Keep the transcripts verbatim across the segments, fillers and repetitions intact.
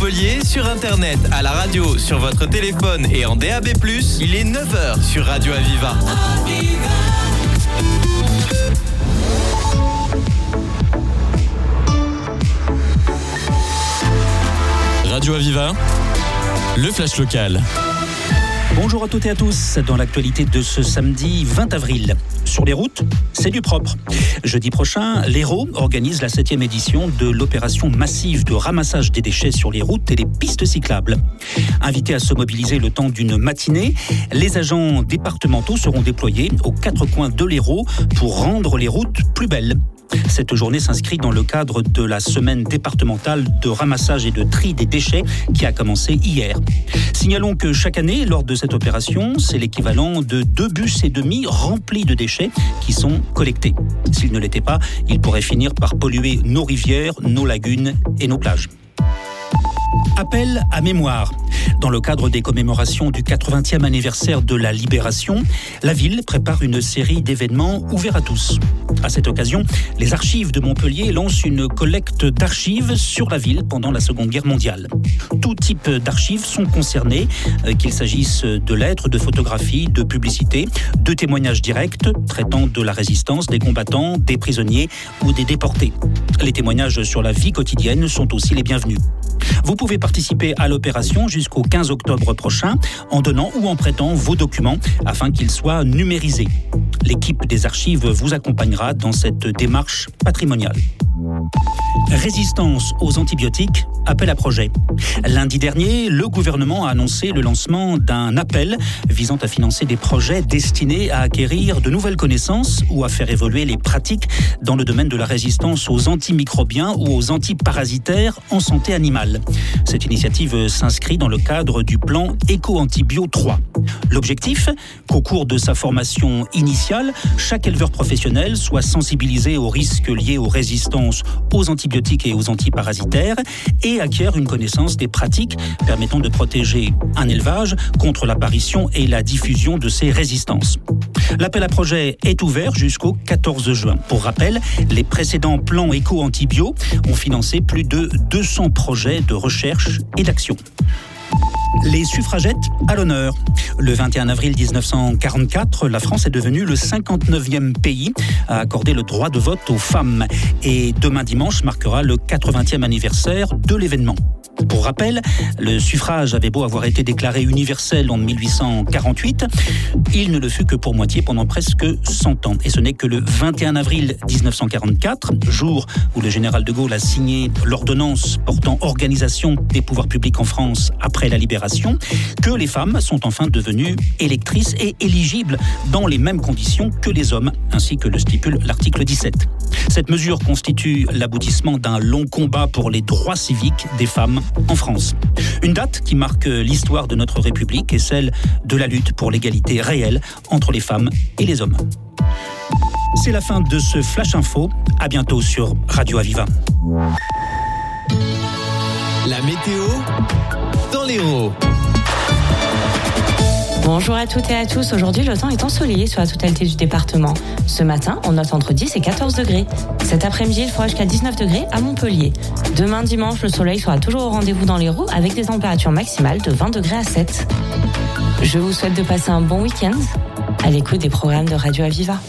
Montpellier, sur internet, à la radio, sur votre téléphone et en D A B plus, il est neuf heures sur Radio Aviva. Radio Aviva, le flash local. Bonjour à toutes et à tous. Dans l'actualité de ce samedi vingt avril, sur les routes, c'est du propre. Jeudi prochain, l'Hérault organise la septième édition de l'opération massive de ramassage des déchets sur les routes et les pistes cyclables. Invités à se mobiliser le temps d'une matinée, les agents départementaux seront déployés aux quatre coins de l'Hérault pour rendre les routes plus belles. Cette journée s'inscrit dans le cadre de la semaine départementale de ramassage et de tri des déchets qui a commencé hier. Signalons que chaque année, lors de cette opération, c'est l'équivalent de deux bus et demi remplis de déchets qui sont collectés. S'ils ne l'étaient pas, ils pourraient finir par polluer nos rivières, nos lagunes et nos plages. Appel à mémoire. Dans le cadre des commémorations du quatre-vingtième anniversaire de la Libération, la ville prépare une série d'événements ouverts à tous. À cette occasion, les archives de Montpellier lancent une collecte d'archives sur la ville pendant la Seconde Guerre mondiale. Tout type d'archives sont concernées, qu'il s'agisse de lettres, de photographies, de publicités, de témoignages directs traitant de la résistance, des combattants, des prisonniers ou des déportés. Les témoignages sur la vie quotidienne sont aussi les bienvenus. Vous pouvez participer à l'opération jusqu'au quinze octobre prochain en donnant ou en prêtant vos documents afin qu'ils soient numérisés. L'équipe des archives vous accompagnera dans cette démarche patrimoniale. Résistance aux antibiotiques, appel à projet. Lundi dernier, le gouvernement a annoncé le lancement d'un appel visant à financer des projets destinés à acquérir de nouvelles connaissances ou à faire évoluer les pratiques dans le domaine de la résistance aux antimicrobiens ou aux antiparasitaires en santé animale. Cette initiative s'inscrit dans le cadre du plan Éco-Antibio trois. L'objectif, qu'au cours de sa formation initiale, chaque éleveur professionnel soit sensibilisé aux risques liés aux résistances aux antibiotiques et aux antiparasitaires et acquiert une connaissance des pratiques permettant de protéger un élevage contre l'apparition et la diffusion de ces résistances. L'appel à projet est ouvert jusqu'au quatorze juin. Pour rappel, les précédents plans Éco-Antibio ont financé plus de deux cents projets de recherche et d'action. Les suffragettes à l'honneur. Le vingt et un avril dix-neuf cent quarante-quatre, la France est devenue le cinquante-neuvième pays à accorder le droit de vote aux femmes. Et demain dimanche marquera le quatre-vingtième anniversaire de l'événement. Pour rappel, le suffrage avait beau avoir été déclaré universel en mille huit cent quarante-huit, il ne le fut que pour moitié pendant presque cent ans. Et ce n'est que le vingt et un avril dix-neuf cent quarante-quatre, jour où le général de Gaulle a signé l'ordonnance portant organisation des pouvoirs publics en France après la libération, que les femmes sont enfin devenues électrices et éligibles dans les mêmes conditions que les hommes, ainsi que le stipule l'article dix-sept. Cette mesure constitue l'aboutissement d'un long combat pour les droits civiques des femmes en France. Une date qui marque l'histoire de notre République et celle de la lutte pour l'égalité réelle entre les femmes et les hommes. C'est la fin de ce Flash Info. À bientôt sur Radio Aviva. La météo dans l'Hérault. Bonjour à toutes et à tous. Aujourd'hui, le temps est ensoleillé sur la totalité du département. Ce matin, on note entre dix et quatorze degrés. Cet après-midi, il fera jusqu'à dix-neuf degrés à Montpellier. Demain dimanche, le soleil sera toujours au rendez-vous dans l'Hérault avec des températures maximales de vingt degrés à sept. Je vous souhaite de passer un bon week-end à l'écoute des programmes de Radio Aviva.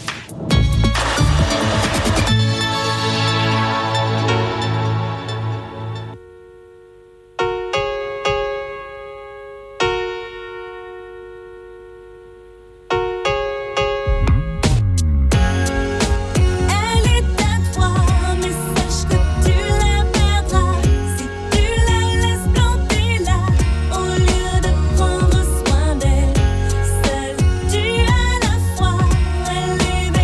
Seule, tu as la foi, elle est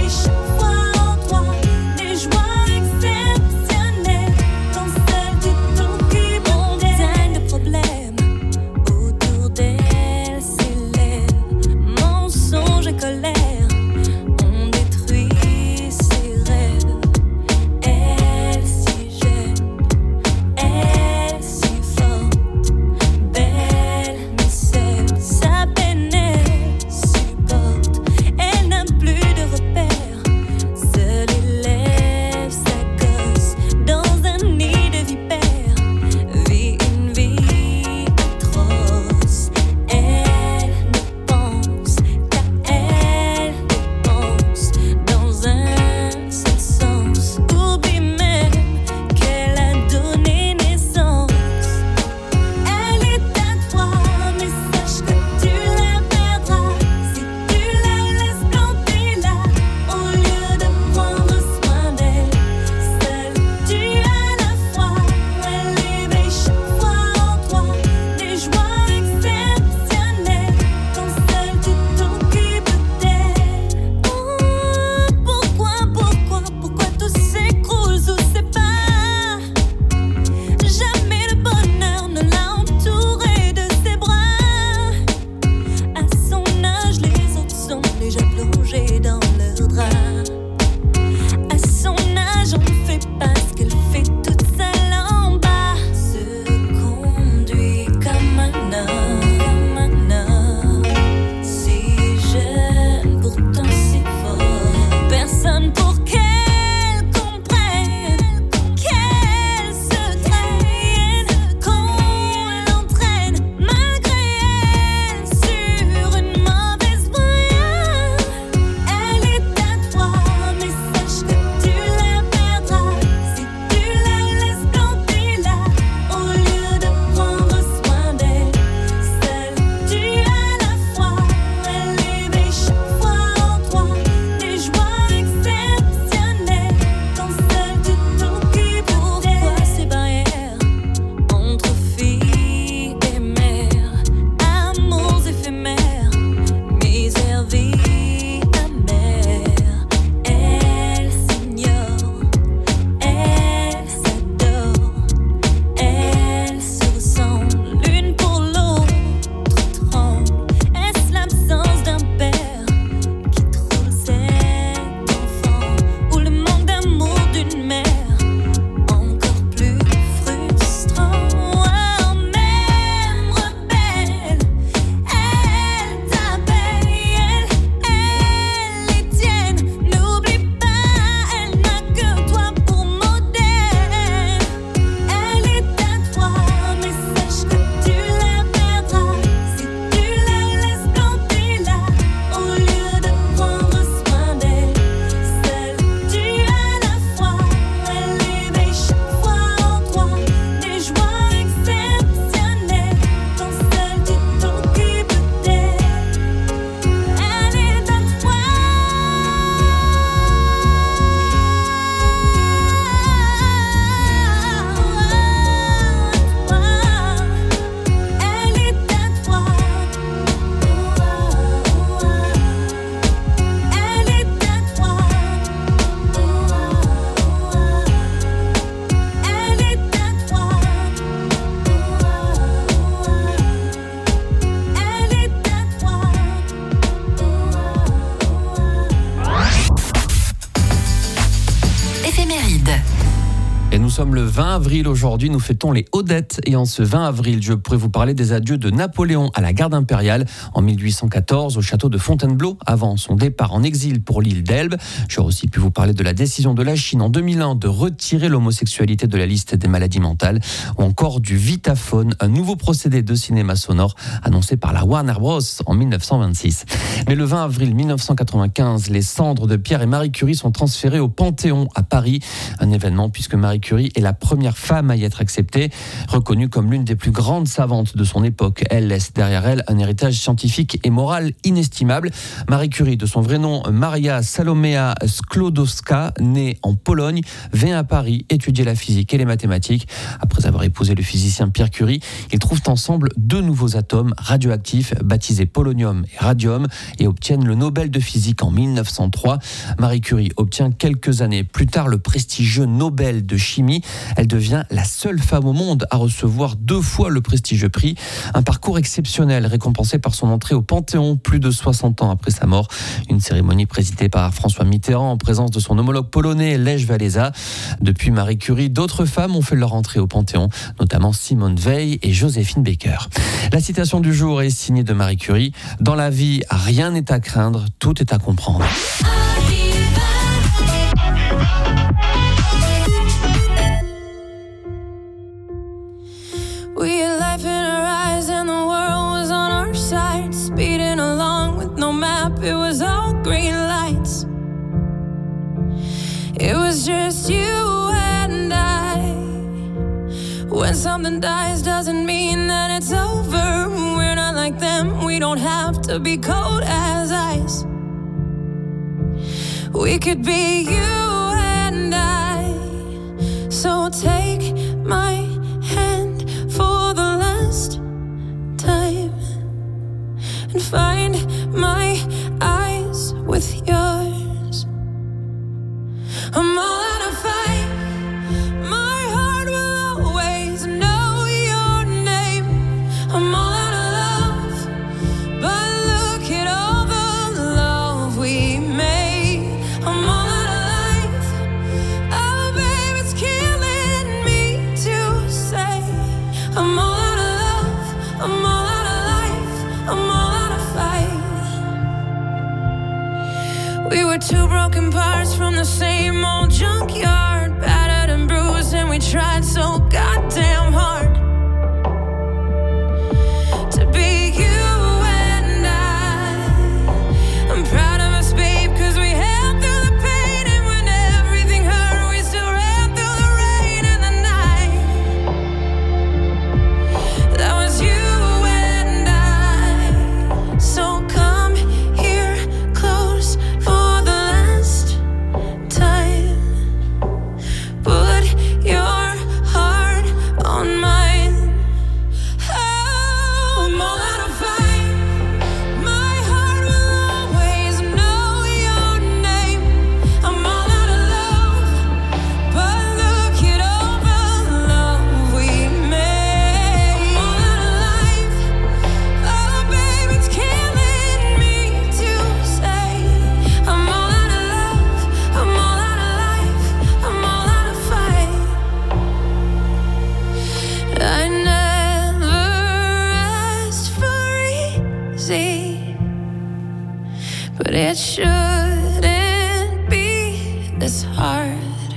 éphéméride. Et nous sommes le vingt avril aujourd'hui, nous fêtons les Odettes. Et en ce vingt avril, je pourrais vous parler des adieux de Napoléon à la garde impériale en mille huit cent quatorze au château de Fontainebleau, avant son départ en exil pour l'île d'Elbe. J'aurais aussi pu vous parler de la décision de la Chine en deux mille un de retirer l'homosexualité de la liste des maladies mentales, ou encore du Vitaphone, un nouveau procédé de cinéma sonore annoncé par la Warner Bros en mille neuf cent vingt-six. Mais le vingt avril mille neuf cent quatre-vingt-quinze, les cendres de Pierre et Marie Curie sont transférées au Panthéon à Paris, un événement puisque Marie Curie est la première femme à y être acceptée, reconnue comme l'une des plus grandes savantes de son époque. Elle laisse derrière elle un héritage scientifique et moral inestimable. Marie Curie, de son vrai nom Maria Salomea Sklodowska, née en Pologne, vient à Paris étudier la physique et les mathématiques. Après avoir épousé le physicien Pierre Curie, ils trouvent ensemble deux nouveaux atomes radioactifs baptisés polonium et radium et obtiennent le Nobel de physique en mille neuf cent trois. Marie Curie obtient quelques années plus tard le prestigieux Nobel de chimie. Elle devient la seule femme au monde à recevoir deux fois le prestigieux prix. Un parcours exceptionnel récompensé par son entrée au Panthéon plus de soixante ans après sa mort. Une cérémonie présidée par François Mitterrand en présence de son homologue polonais Lech Walesa. Depuis Marie Curie, d'autres femmes ont fait leur entrée au Panthéon, notamment Simone Veil et Joséphine Baker. La citation du jour est signée de Marie Curie. Dans la vie, rien n'est à craindre, tout est à comprendre. We had life in our eyes and the world was on our side. Speeding along with no map, it was all green lights. It was just you and I. When something dies doesn't mean that it's over. We're not like them, we don't have to be cold as ice. We could be you and I. So take my hand for the last time and find my eyes with yours. I'm all out of fight. My heart will always know your name. I'm all out of love, but look at all the love we made. I'm all out of life. Oh babe, it's killing me to say I'm all out of love, I'm all out of life, I'm all out of fight. We were two broken parts from the same old junkyard, battered and bruised, and we tried so goddamn hard to be you and I. I'm proud of us, babe, cause we held through the pain, and when everything hurt, we still ran through the rain and the night. That was you and I. So come here close for the last time. Put your heart on mine. Oh, I'm all out of fight. My heart will always know your name. I'm all out of love, but look at all the love we made. I'm all out of life. Oh, babe, it's killing me to say I'm all out of love, I'm all out of life, I'm all out of fight. I never asked for easy, but it shouldn't be this hard.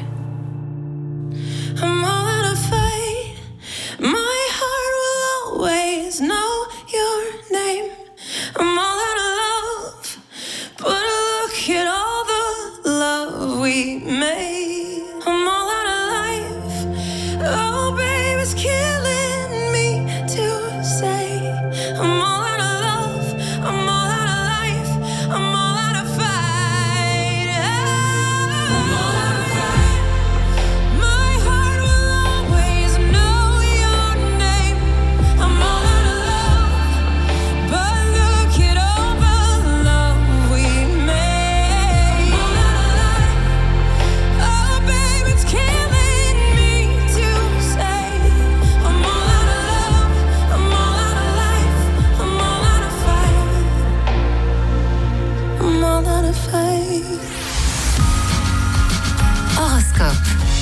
I'm all out of fight. My heart will always know your name. I'm all out of love, but look at all the love we made. I'm all out of life. Oh, babe, it's killing me to say I'm all out of love, I'm all out of life, I'm all out of fight. I'm all out of fight. My heart will always know your name. I'm all out of love, but look at all the love we made. I'm all out of life. Oh, babe, it's killing Coop.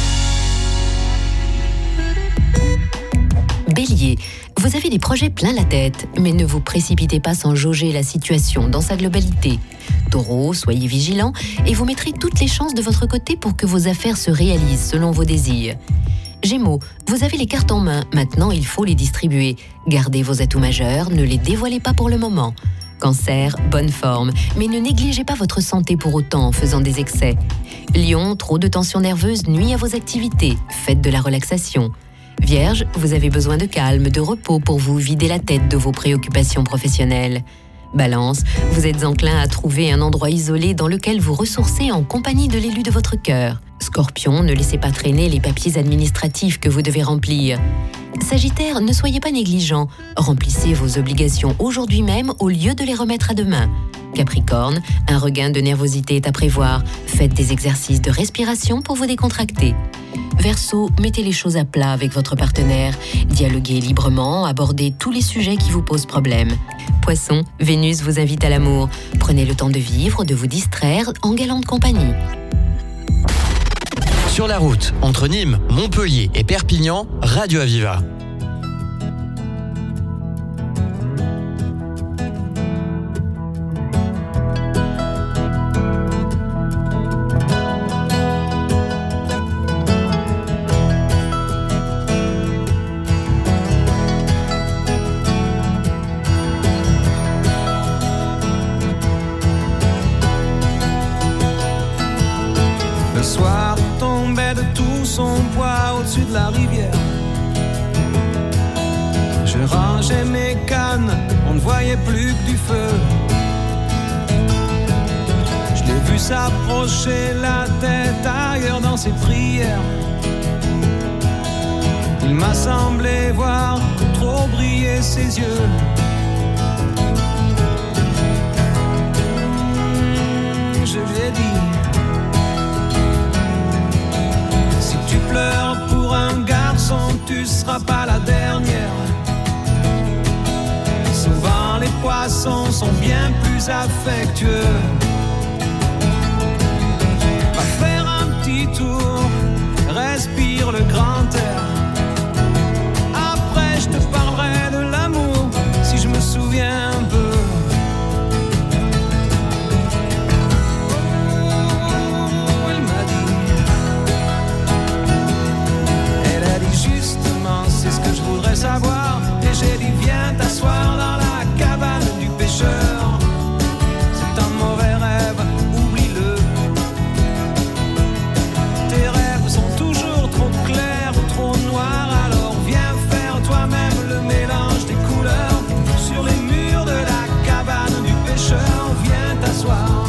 Bélier, vous avez des projets plein la tête, mais ne vous précipitez pas sans jauger la situation dans sa globalité. Taureau, soyez vigilant et vous mettrez toutes les chances de votre côté pour que vos affaires se réalisent selon vos désirs. Gémeaux, vous avez les cartes en main, maintenant il faut les distribuer. Gardez vos atouts majeurs, ne les dévoilez pas pour le moment. Cancer, bonne forme, mais ne négligez pas votre santé pour autant en faisant des excès. Lion, trop de tension nerveuse nuit à vos activités, faites de la relaxation. Vierge, vous avez besoin de calme, de repos pour vous vider la tête de vos préoccupations professionnelles. Balance, vous êtes enclin à trouver un endroit isolé dans lequel vous ressourcer en compagnie de l'élu de votre cœur. Scorpion, ne laissez pas traîner les papiers administratifs que vous devez remplir. Sagittaire, ne soyez pas négligent. Remplissez vos obligations aujourd'hui même au lieu de les remettre à demain. Capricorne, un regain de nervosité est à prévoir. Faites des exercices de respiration pour vous décontracter. Verseau, mettez les choses à plat avec votre partenaire. Dialoguez librement, abordez tous les sujets qui vous posent problème. Poisson, Vénus vous invite à l'amour. Prenez le temps de vivre, de vous distraire en galante compagnie. Sur la route, entre Nîmes, Montpellier et Perpignan, Radio Aviva. Le soir tombait de tout son poids au-dessus de la rivière. Je rangeais mes cannes, on ne voyait plus que du feu. Je l'ai vu s'approcher, la tête ailleurs dans ses prières. Il m'a semblé voir trop briller ses yeux. Je lui ai dit: si tu pleures pour un garçon, tu seras pas la dernière. Souvent les poissons sont bien plus affectueux. Va faire un petit tour, respire le grand air. Après je te parlerai de l'amour, si je me souviens un peu. C'est ce que je voudrais savoir. Et j'ai dit viens t'asseoir dans la cabane du pêcheur. C'est un mauvais rêve, oublie-le. Tes rêves sont toujours trop clairs ou trop noirs. Alors viens faire toi-même le mélange des couleurs. Sur les murs de la cabane du pêcheur, viens t'asseoir.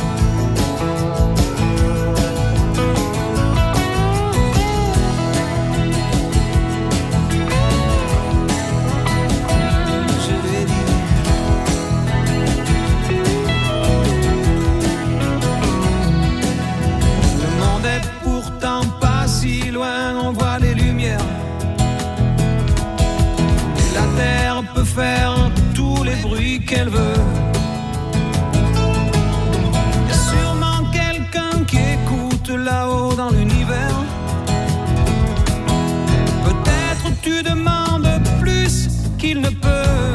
On voit les lumières. La terre peut faire tous les bruits qu'elle veut. Y a sûrement quelqu'un qui écoute là-haut dans l'univers. Peut-être tu demandes plus qu'il ne peut.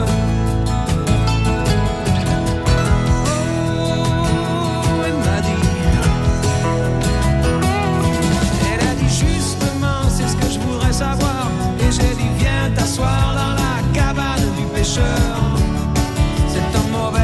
Savoir. Et j'ai dit viens t'asseoir dans la cabane du pêcheur. C'est un mauvais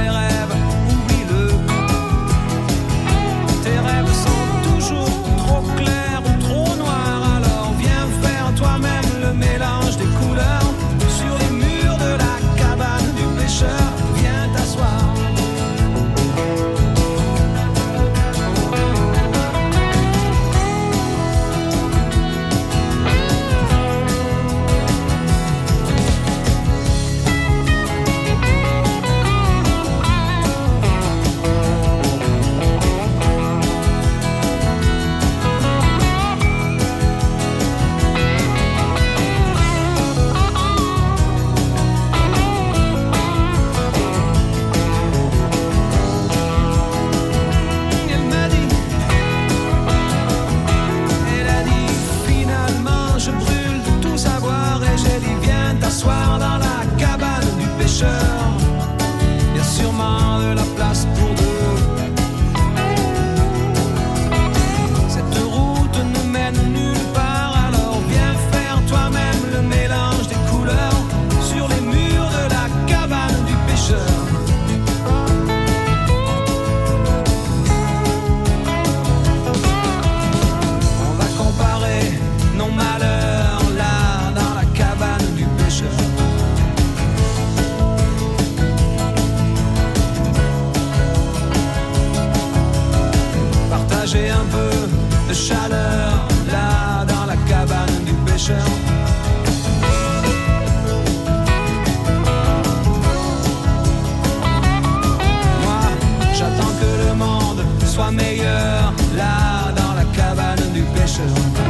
pêcheurs.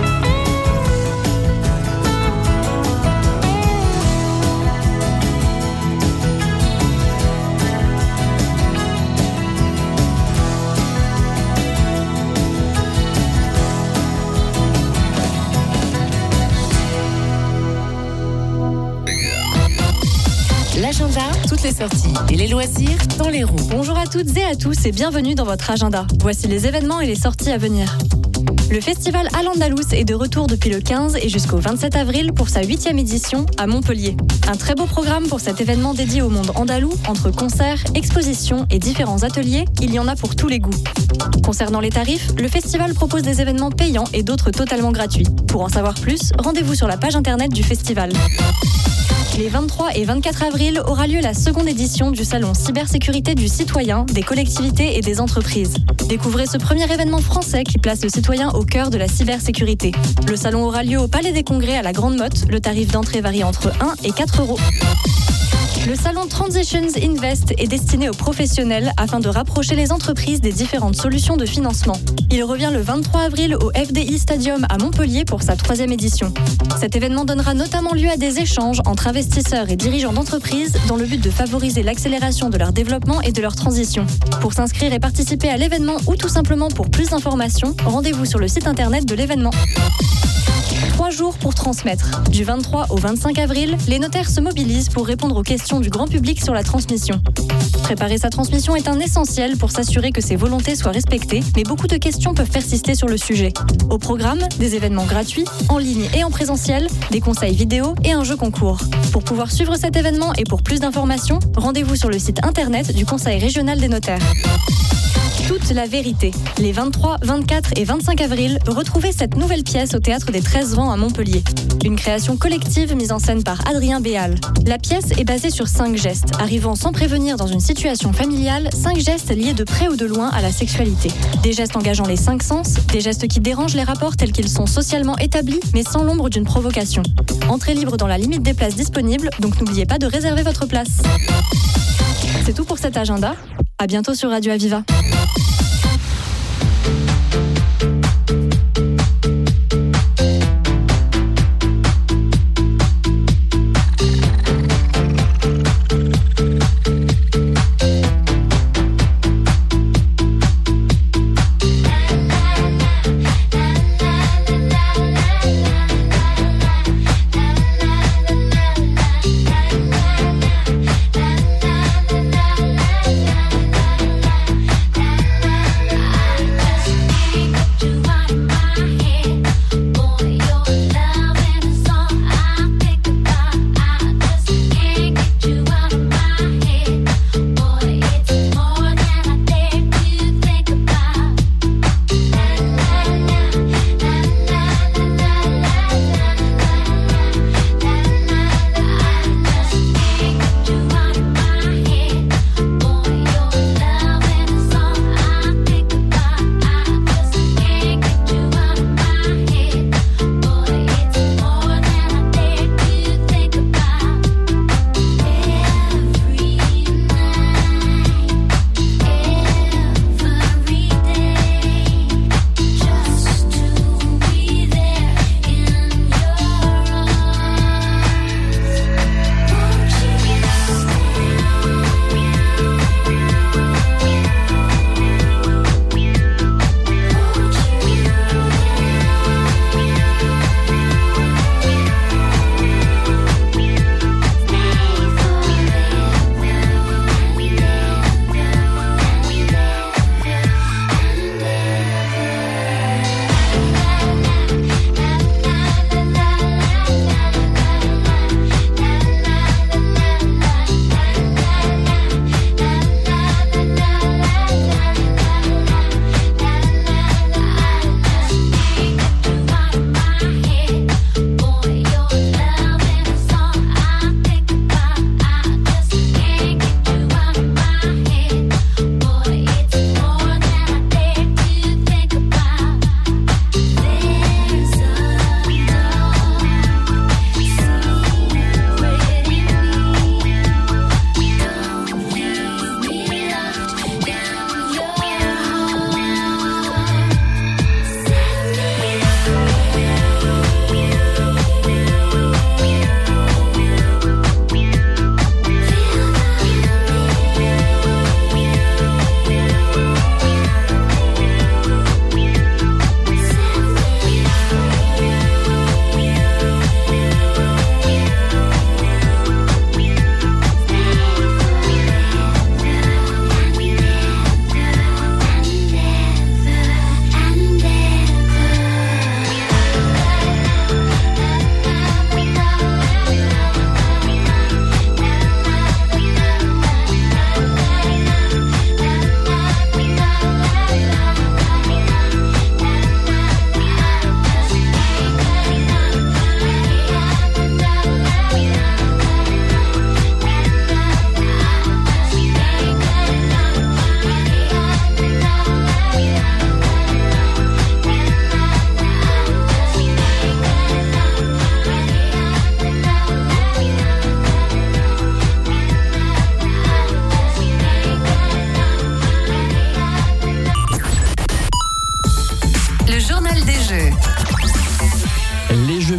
L'agenda, toutes les sorties et les loisirs dans les roues. Bonjour à toutes et à tous et bienvenue dans votre agenda. Voici les événements et les sorties à venir. Le festival Al-Andalus est de retour depuis le quinze et jusqu'au vingt-sept avril pour sa huitième édition à Montpellier. Un très beau programme pour cet événement dédié au monde andalou, entre concerts, expositions et différents ateliers, il y en a pour tous les goûts. Concernant les tarifs, le festival propose des événements payants et d'autres totalement gratuits. Pour en savoir plus, rendez-vous sur la page internet du festival. Les vingt-trois et vingt-quatre avril aura lieu la seconde édition du salon cybersécurité du citoyen, des collectivités et des entreprises. Découvrez ce premier événement français qui place le citoyen au cœur de la cybersécurité. Le salon aura lieu au Palais des Congrès à la Grande Motte. Le tarif d'entrée varie entre un et quatre euros. Le salon Transitions Invest est destiné aux professionnels afin de rapprocher les entreprises des différentes solutions de financement. Il revient le vingt-trois avril au F D I Stadium à Montpellier pour sa troisième édition. Cet événement donnera notamment lieu à des échanges entre investisseurs et dirigeants d'entreprises dans le but de favoriser l'accélération de leur développement et de leur transition. Pour s'inscrire et participer à l'événement ou tout simplement pour plus d'informations, rendez-vous sur le site internet de l'événement. Trois jours pour transmettre. Du vingt-trois au vingt-cinq avril, les notaires se mobilisent pour répondre aux questions du grand public sur la transmission. Préparer sa transmission est un essentiel pour s'assurer que ses volontés soient respectées, mais beaucoup de questions peuvent persister sur le sujet. Au programme, des événements gratuits, en ligne et en présentiel, des conseils vidéo et un jeu concours. Pour pouvoir suivre cet événement et pour plus d'informations, rendez-vous sur le site internet du Conseil régional des notaires. Toute la vérité. Les vingt-trois, vingt-quatre et vingt-cinq avril, retrouvez cette nouvelle pièce au Théâtre des treize vents à Montpellier. Une création collective mise en scène par Adrien Béal. La pièce est basée sur cinq gestes, arrivant sans prévenir dans une situation familiale, cinq gestes liés de près ou de loin à la sexualité. Des gestes engageant les cinq sens, des gestes qui dérangent les rapports tels qu'ils sont socialement établis, mais sans l'ombre d'une provocation. Entrée libre dans la limite des places disponibles, donc n'oubliez pas de réserver votre place. C'est tout pour cet agenda. À bientôt sur Radio Aviva. La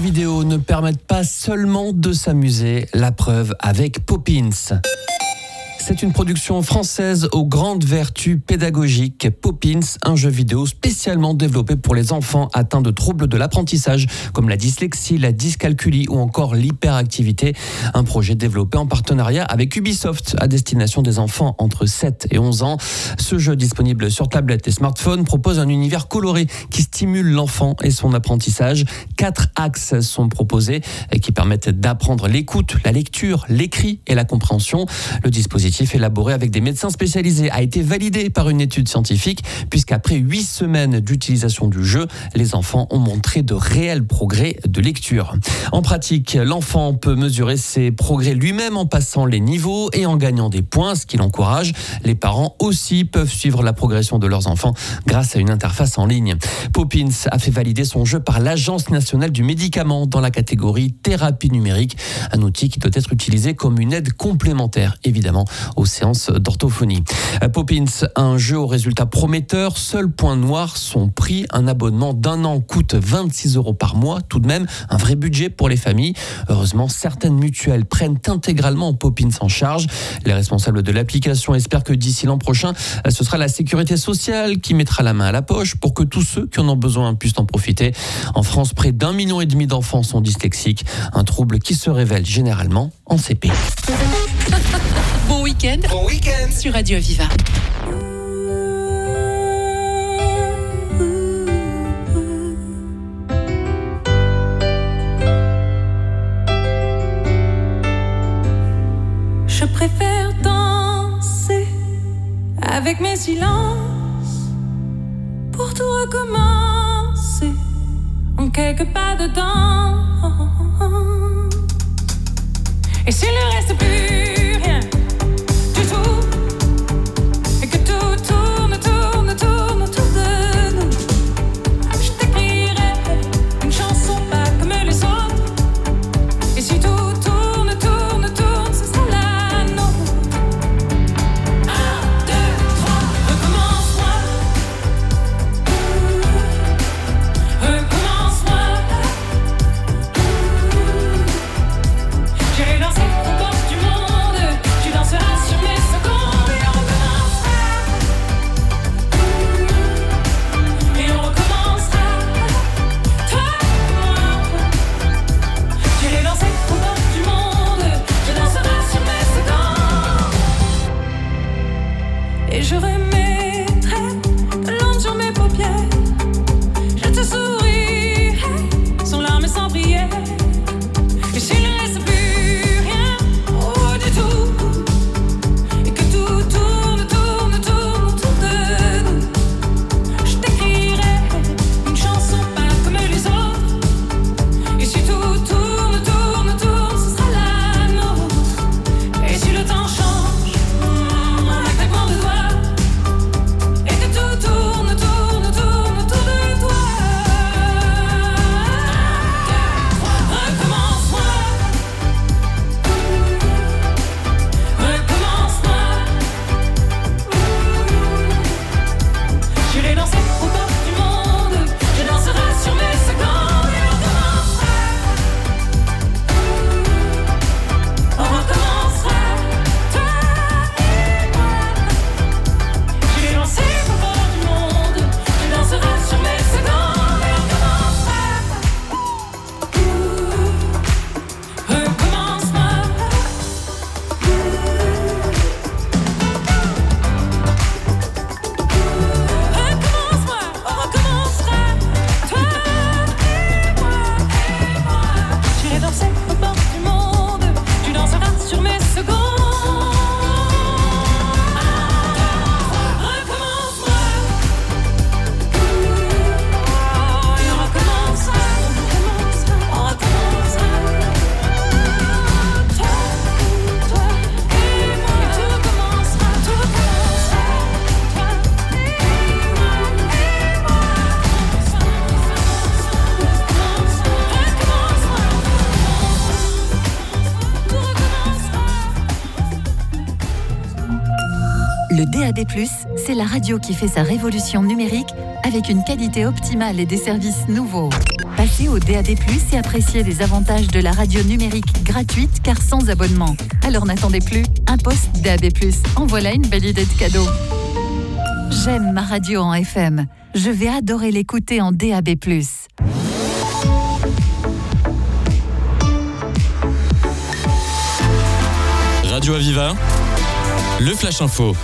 vidéo ne permettent pas seulement de s'amuser, la preuve avec Poppins. C'est une production française aux grandes vertus pédagogiques. Poppins, un jeu vidéo spécialement développé pour les enfants atteints de troubles de l'apprentissage, comme la dyslexie, la dyscalculie ou encore l'hyperactivité. Un projet développé en partenariat avec Ubisoft à destination des enfants entre sept et onze ans. Ce jeu, disponible sur tablette et smartphone, propose un univers coloré qui stimule l'enfant et son apprentissage. Quatre axes sont proposés et qui permettent d'apprendre l'écoute, la lecture, l'écrit et la compréhension. Le dispositif élaboré avec des médecins spécialisés a été validé par une étude scientifique puisqu'après huit semaines d'utilisation du jeu, les enfants ont montré de réels progrès de lecture. En pratique, l'enfant peut mesurer ses progrès lui-même en passant les niveaux et en gagnant des points, ce qui l'encourage. Les parents aussi peuvent suivre la progression de leurs enfants grâce à une interface en ligne. Poppins a fait valider son jeu par l'Agence nationale du médicament dans la catégorie thérapie numérique, un outil qui doit être utilisé comme une aide complémentaire, évidemment, aux séances d'orthophonie. Poppins, un jeu aux résultats prometteurs. Seul point noir, son prix. Un abonnement d'un an coûte vingt-six euros par mois. Tout de même, un vrai budget pour les familles. Heureusement, certaines mutuelles prennent intégralement Poppins en charge. Les responsables de l'application espèrent que d'ici l'an prochain, ce sera la sécurité sociale qui mettra la main à la poche pour que tous ceux qui en ont besoin puissent en profiter. En France, près d'un million et demi d'enfants sont dyslexiques. Un trouble qui se révèle généralement en C P. Bon week-end. Bon week-end Sur Radio Aviva. Je préfère danser avec mes silences pour tout recommencer en quelques pas dedans. Et s'il ne reste plus rien du tout, et que tout tourne, tourne, tourne autour de nous, je t'écrirai une chanson pas comme les autres. Et si tout tourne, tourne, tourne, ce sera la nôtre. Un, deux, trois, recommence-moi. Recommence-moi. J'irai danser aux portes du monde. Tu danseras sur mes secondes. Et on recommencera. Et on recommencera. Toi et moi. J'irai danser aux portes du monde. Tu danseras sur mes secondes. Et je remettrai de l'ombre sur mes paupières. Je te sourirai sans larmes et sans prière. Et s'il ne reste plus rien, oh du tout, et que tout tourne, tourne, tourne autour de nous, je t'écrirai une chanson pas comme les autres. Et si tout tourne, tourne, tourne, ce sera la nôtre. Et si le temps change, mm, en un claquement de doigts, et que tout tourne, tourne, tourne autour de toi. Recommence-moi. Recommence-moi. J'irai danser aux portes du monde. Tu danseras sur mes secondes. Et on recommencera. On recommencera. Toi et moi. J'irai danser aux portes du monde. Tu danseras sur mes secondes. Et on recommencera. Recommence-moi. Recommence-moi, on recommencera. Toi et moi, et moi. J'irai danser aux portes du monde. Tu danseras sur mes secondes. Recommence-moi. Et on recommencera. On recommencera. Toi, toi et moi. Et tout recommencera, tout recommencera. Toi et moi, et moi. Le D A B plus, c'est la radio qui fait sa révolution numérique avec une qualité optimale et des services nouveaux. Passez au D A B plus, et appréciez les avantages de la radio numérique gratuite car sans abonnement. Alors n'attendez plus, un poste D A B plus. En voilà une belle idée de cadeau. J'aime ma radio en F M. Je vais adorer l'écouter en D A B plus. Radio Aviva, le Flash Info.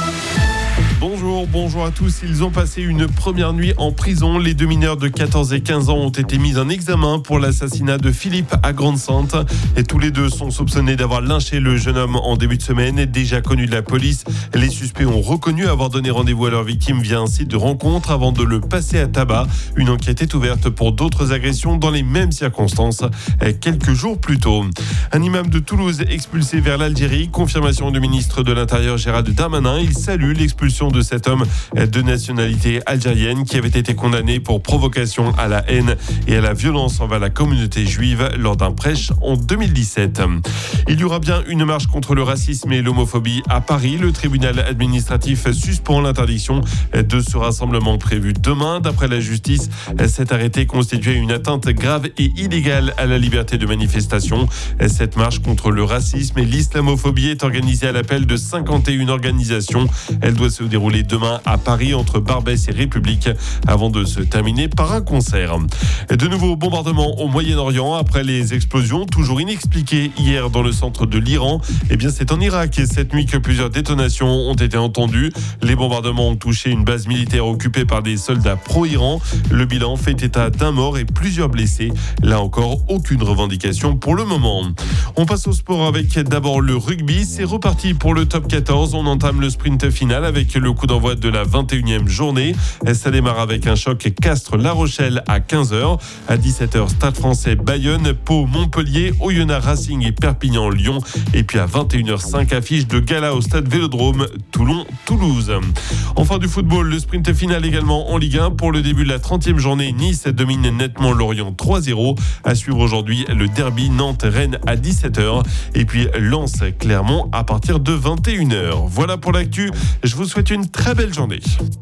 Bonjour, bonjour à tous. Ils ont passé une première nuit en prison. Les deux mineurs de quatorze et quinze ans ont été mis en examen pour l'assassinat de Philippe à Grande-Sente. Et tous les deux sont soupçonnés d'avoir lynché le jeune homme en début de semaine. Déjà connu de la police, les suspects ont reconnu avoir donné rendez-vous à leur victime via un site de rencontre avant de le passer à tabac. Une enquête est ouverte pour d'autres agressions dans les mêmes circonstances quelques jours plus tôt. Un imam de Toulouse expulsé vers l'Algérie. Confirmation du ministre de l'Intérieur Gérald Darmanin. Il salue l'expulsion de cet homme de nationalité algérienne qui avait été condamné pour provocation à la haine et à la violence envers la communauté juive lors d'un prêche en deux mille dix-sept. Il y aura bien une marche contre le racisme et l'homophobie à Paris. Le tribunal administratif suspend l'interdiction de ce rassemblement prévu demain. D'après la justice, cet arrêté constituait une atteinte grave et illégale à la liberté de manifestation. Cette marche contre le racisme et l'islamophobie est organisée à l'appel de cinquante et une organisations. Elle doit se dérouler demain à Paris entre Barbès et République avant de se terminer par un concert. De nouveaux bombardements au Moyen-Orient après les explosions toujours inexpliquées hier dans le centre de l'Iran. Eh bien, c'est en Irak cette nuit que plusieurs détonations ont été entendues. Les bombardements ont touché une base militaire occupée par des soldats pro-Iran. Le bilan fait état d'un mort et plusieurs blessés. Là encore, aucune revendication pour le moment. On passe au sport avec d'abord le rugby. C'est reparti pour le top quatorze. On entame le sprint final avec le coup d'envoi de la vingt et unième journée. Ça démarre avec un choc Castres-La Rochelle à quinze heures. À dix-sept heures, Stade Français Bayonne, Pau Montpellier, Oyonnax Racing et Perpignan Lyon. Et puis à vingt et une heures cinq, affiche de gala au Stade Vélodrome Toulon Toulouse. Enfin du football, le sprint final également en Ligue un. Pour le début de la trentième journée, Nice domine nettement Lorient trois zéro. À suivre aujourd'hui le derby Nantes-Rennes à dix-sept heures. Et puis Lens-Clermont à partir de vingt et une heures. Voilà pour l'actu. Je vous souhaite une très belle journée.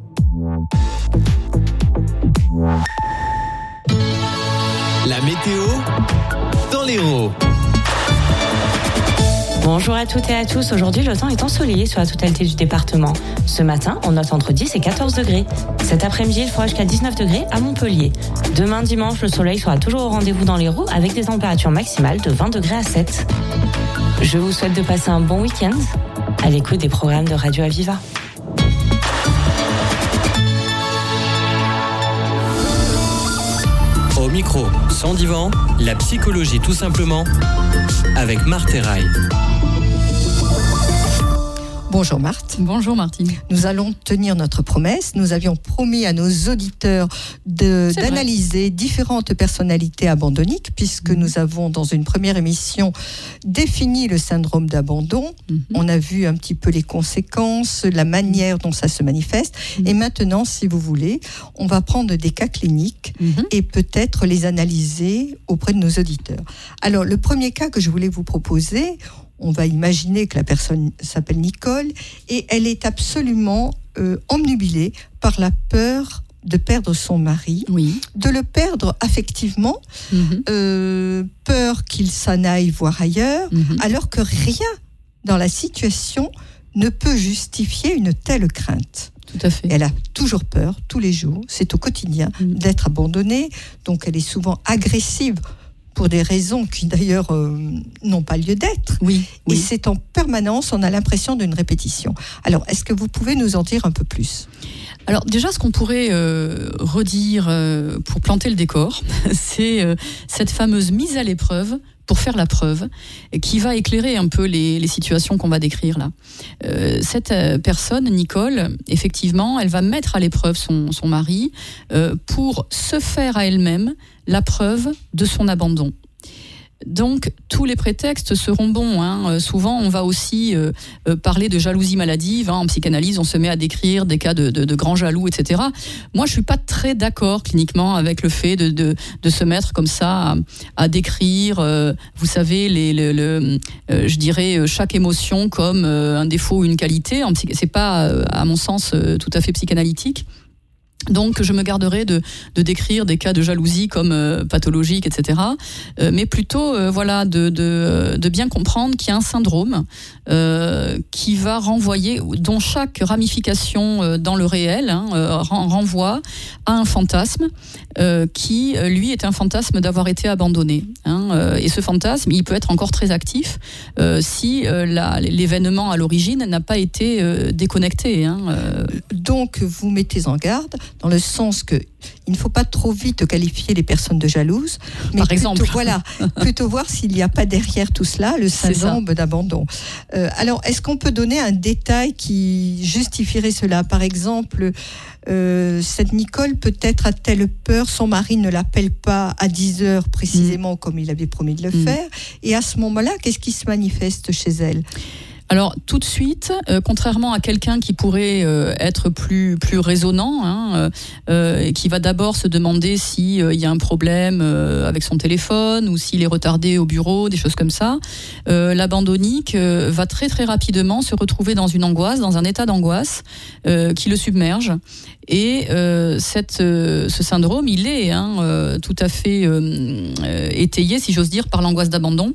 La météo dans l'Hérault. Bonjour à toutes et à tous. Aujourd'hui, le temps est ensoleillé sur la totalité du département. Ce matin, on note entre dix et quatorze degrés. Cet après-midi, il fera jusqu'à dix-neuf degrés à Montpellier. Demain dimanche, le soleil sera toujours au rendez-vous dans l'Hérault avec des températures maximales de vingt degrés à sept. Je vous souhaite de passer un bon week-end à l'écoute des programmes de Radio Aviva. Au micro, sans divan, la psychologie tout simplement, avec Marthe Eraille. Bonjour Marthe. Bonjour Martine. Nous allons tenir notre promesse. Nous avions promis à nos auditeurs de, d'analyser différentes personnalités abandonniques, puisque mmh. nous avons dans une première émission défini le syndrome d'abandon. Mmh. On a vu un petit peu les conséquences, la manière dont ça se manifeste. Mmh. Et maintenant, si vous voulez, on va prendre des cas cliniques mmh. et peut-être les analyser auprès de nos auditeurs. Alors, le premier cas que je voulais vous proposer, on va imaginer que la personne s'appelle Nicole et elle est absolument euh, omnubilée par la peur de perdre son mari, oui. de le perdre affectivement, mm-hmm. euh, peur qu'il s'en aille voir ailleurs, mm-hmm. alors que rien dans la situation ne peut justifier une telle crainte. Tout à fait. Elle a toujours peur, tous les jours, c'est au quotidien, mm. d'être abandonnée, donc elle est souvent agressive, pour des raisons qui d'ailleurs euh, n'ont pas lieu d'être. Oui, oui. Et c'est en permanence, on a l'impression d'une répétition. Alors, est-ce que vous pouvez nous en dire un peu plus ? Alors déjà, ce qu'on pourrait euh, redire euh, pour planter le décor, c'est euh, cette fameuse mise à l'épreuve pour faire la preuve, qui va éclairer un peu les, les situations qu'on va décrire là. Euh, cette personne, Nicole, effectivement, elle va mettre à l'épreuve son, son mari euh, pour se faire à elle-même la preuve de son abandon. Donc, tous les prétextes seront bons. Hein. Souvent, on va aussi euh, euh, parler de jalousie maladive. Hein. En psychanalyse, on se met à décrire des cas de, de, de grands jaloux, et cetera. Moi, je suis pas très d'accord cliniquement avec le fait de, de, de se mettre comme ça à, à décrire, euh, vous savez, les, le, le, euh, je dirais chaque émotion comme euh, un défaut ou une qualité. En psych... C'est pas, euh, à mon sens, euh, tout à fait psychanalytique. Donc, je me garderai de, de décrire des cas de jalousie comme euh, pathologiques, et cetera. Euh, mais plutôt, euh, voilà, de, de, de bien comprendre qu'il y a un syndrome euh, qui va renvoyer, dont chaque ramification euh, dans le réel hein, euh, renvoie à un fantasme euh, qui, lui, est un fantasme d'avoir été abandonné. Hein, euh, et ce fantasme, il peut être encore très actif euh, si euh, la, l'événement à l'origine n'a pas été euh, déconnecté. Hein, euh. Donc, vous mettez en garde dans le sens que il ne faut pas trop vite qualifier les personnes de jalouses, mais Par plutôt, exemple. voilà, plutôt voir s'il n'y a pas derrière tout cela le syndrome d'abandon. Euh, alors, est-ce qu'on peut donner un détail qui justifierait cela ? Par exemple, euh, cette Nicole, peut-être a-t-elle peur, son mari ne l'appelle pas à dix heures précisément mmh. comme il avait promis de le mmh. faire, et à ce moment-là, qu'est-ce qui se manifeste chez elle ? Alors tout de suite, euh, contrairement à quelqu'un qui pourrait euh, être plus plus raisonnant, hein, euh, et qui va d'abord se demander si euh, il y a un problème euh, avec son téléphone ou s'il est retardé au bureau, des choses comme ça, euh, l'abandonnique euh, va très très rapidement se retrouver dans une angoisse, dans un état d'angoisse euh, qui le submerge. Et euh, cette, euh, ce syndrome, il est hein, euh, tout à fait euh, euh, étayé, si j'ose dire, par l'angoisse d'abandon.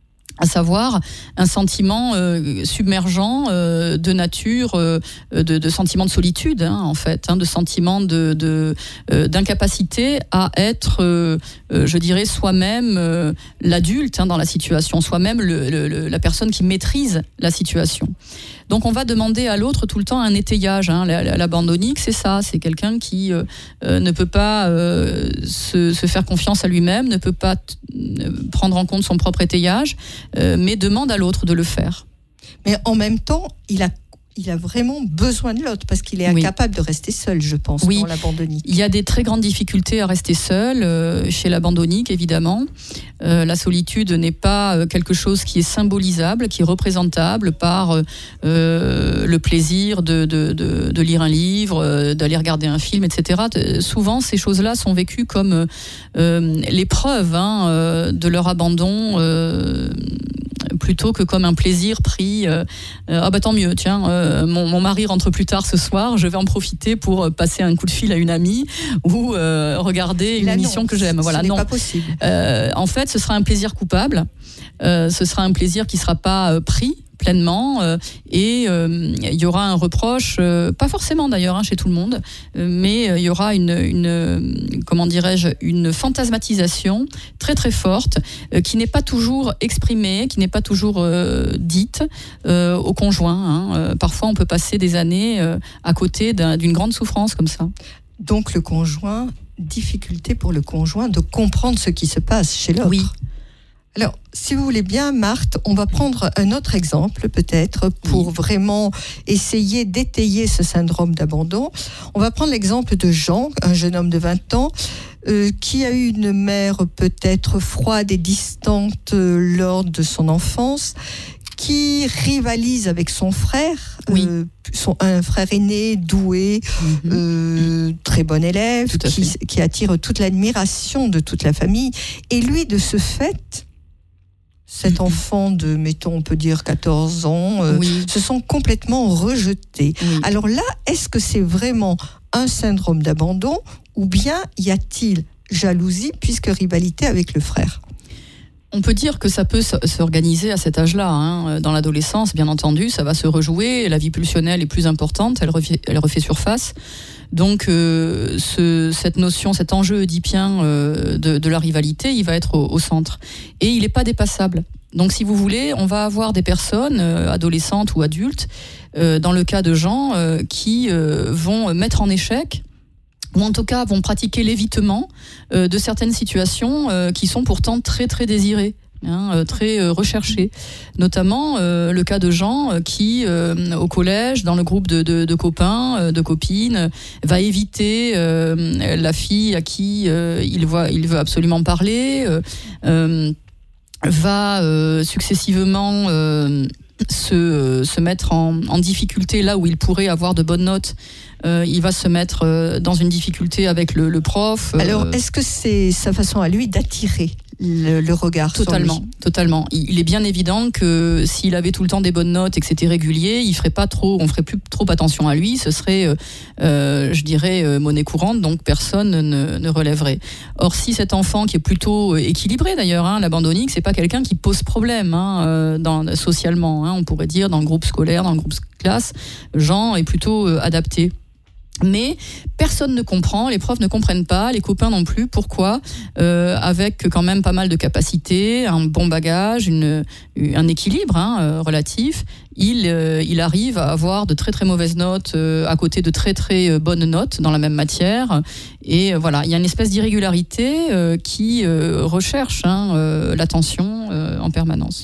À savoir un sentiment euh, submergent euh, de nature, euh, de, de sentiment de solitude, hein, en fait, hein, de sentiment de, de, euh, d'incapacité à être, euh, euh, je dirais, soi-même euh, l'adulte hein, dans la situation, soi-même le, le, la personne qui maîtrise la situation. Donc on va demander à l'autre tout le temps un étayage. Hein. L'abandonnique, c'est ça, c'est quelqu'un qui euh, euh, ne peut pas euh, se, se faire confiance à lui-même, ne peut pas t- prendre en compte son propre étayage, euh, mais demande à l'autre de le faire. Mais en même temps, il a il a vraiment besoin de l'autre parce qu'il est oui. incapable de rester seul, je pense, oui. dans l'abandonnique. Il y a des très grandes difficultés à rester seul euh, chez l'abandonnique, évidemment. Euh, la solitude n'est pas euh, quelque chose qui est symbolisable, qui est représentable par euh, le plaisir de, de, de, de lire un livre, euh, d'aller regarder un film, et cetera. Euh, souvent, ces choses-là sont vécues comme euh, l'épreuve hein, euh, de leur abandon. Euh, plutôt que comme un plaisir pris euh, euh, ah bah tant mieux tiens euh, mon, mon mari rentre plus tard ce soir, je vais en profiter pour passer un coup de fil à une amie ou euh, regarder une Là, émission non, que j'aime. Voilà, ce n'est non. pas possible. Euh, en fait, ce sera un plaisir coupable. Euh, ce sera un plaisir qui ne sera pas euh, pris pleinement euh, et il euh, y aura un reproche, euh, pas forcément d'ailleurs hein, chez tout le monde, euh, mais il euh, y aura une, une comment dirais-je, une fantasmatisation très très forte euh, qui n'est pas toujours exprimée, qui n'est pas toujours euh, dite euh, au conjoint. Hein. Euh, parfois, on peut passer des années euh, à côté d'un, d'une grande souffrance comme ça. Donc le conjoint, difficulté pour le conjoint de comprendre ce qui se passe chez l'autre. Oui. Alors, si vous voulez bien, Marthe, on va prendre un autre exemple, peut-être, pour oui. vraiment essayer d'étayer ce syndrome d'abandon. On va prendre l'exemple de Jean, un jeune homme de vingt ans, euh, qui a eu une mère peut-être froide et distante euh, lors de son enfance, qui rivalise avec son frère, oui. euh, son, un frère aîné, doué, mm-hmm. euh, très bon élève, qui, qui attire toute l'admiration de toute la famille. Et lui, de ce fait... Cet mmh. enfant de, mettons, on peut dire quatorze ans, euh, oui. se sont complètement rejetés. Oui. Alors là, est-ce que c'est vraiment un syndrome d'abandon ou bien y a-t-il jalousie puisque rivalité avec le frère ? On peut dire que ça peut s'organiser à cet âge-là. Hein. Dans l'adolescence, bien entendu, ça va se rejouer. La vie pulsionnelle est plus importante, elle refait, elle refait surface. Donc, euh, ce, cette notion, cet enjeu oedipien euh, de, de la rivalité, il va être au, au centre. Et il n'est pas dépassable. Donc, si vous voulez, on va avoir des personnes, euh, adolescentes ou adultes, euh, dans le cas de gens euh, qui euh, vont mettre en échec ou en tout cas vont pratiquer l'évitement euh, de certaines situations euh, qui sont pourtant très très désirées. Hein, euh, très euh, recherché, notamment euh, le cas de Jean euh, qui, euh, au collège, dans le groupe de, de, de copains, euh, de copines, euh, va éviter euh, la fille à qui euh, il, voit, il veut absolument parler, euh, euh, va euh, successivement euh, se, se mettre en, en difficulté là où il pourrait avoir de bonnes notes. Euh, il va se mettre euh, dans une difficulté avec le, le prof. Euh... Alors, est-ce que c'est sa façon à lui d'attirer le, le regard Totalement, sur lui. totalement. Il est bien évident que s'il avait tout le temps des bonnes notes et que c'était régulier, il ferait pas trop, on ferait plus trop attention à lui. Ce serait, euh, je dirais, euh, monnaie courante, donc personne ne, ne relèverait. Or, si cet enfant qui est plutôt équilibré d'ailleurs, hein, l'abandonnique, c'est pas quelqu'un qui pose problème hein, euh, dans, socialement. Hein, on pourrait dire dans le groupe scolaire, dans le groupe classe, Jean est plutôt euh, adapté. Mais personne ne comprend, les profs ne comprennent pas, les copains non plus. Pourquoi ? euh, Avec quand même pas mal de capacités, un bon bagage, une, un équilibre hein, relatif, il, euh, il arrive à avoir de très très mauvaises notes euh, à côté de très très bonnes notes dans la même matière. Et euh, voilà, il y a une espèce d'irrégularité euh, qui euh, recherche hein, euh, l'attention euh, en permanence.